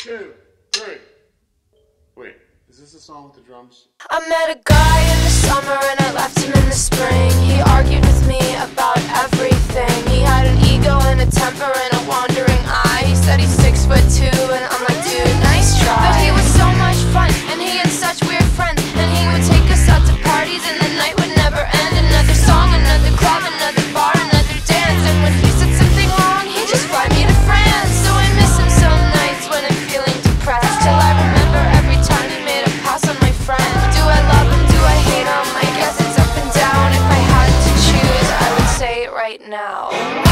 2, 3. Wait, is this the song with the drums? I met a guy in the summer and I left him in the spring. He argued with me about everything. He had an ego and a temper and a wandering eye. He said he's 6'2" and I'm like, dude, nice try. But he was so much fun and he had such weird friends. And he would take us out to parties and the night would never end. Another song, another club, another bar, another dance. And when he said something wrong, he'd just fly me to France. So I miss him some nights when I'm feeling depressed, till I remember every time he made a pass on my friend. Do I love him? Do I hate him? I guess it's up and down. If I had to choose, I would say it right now.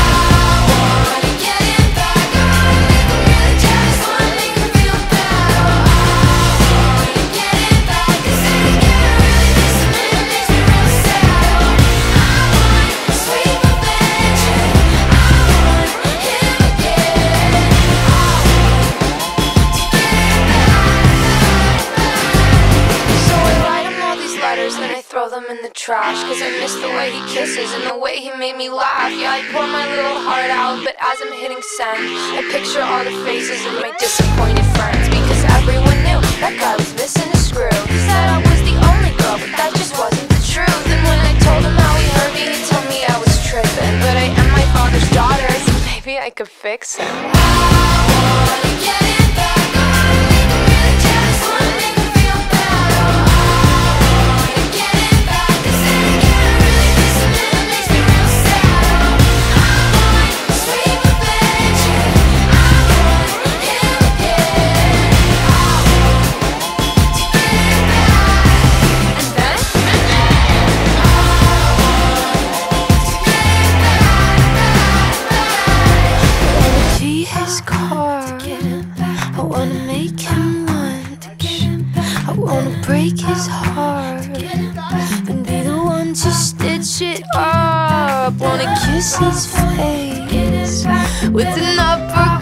And I throw them in the trash, cause I miss the way he kisses and the way he made me laugh. Yeah, I pour my little heart out, but as I'm hitting send, I picture all the faces of my disappointed friends, because everyone knew that guy was missing a screw. He said I was the only girl, but that just wasn't the truth. And when I told him how he hurt me, he told me I was tripping. But I am my father's daughter, so maybe I could fix him. I wanna get it back. I wanna make him lunch. I wanna break his heart and be the one to stitch it up. Wanna kiss his face with an uppercut.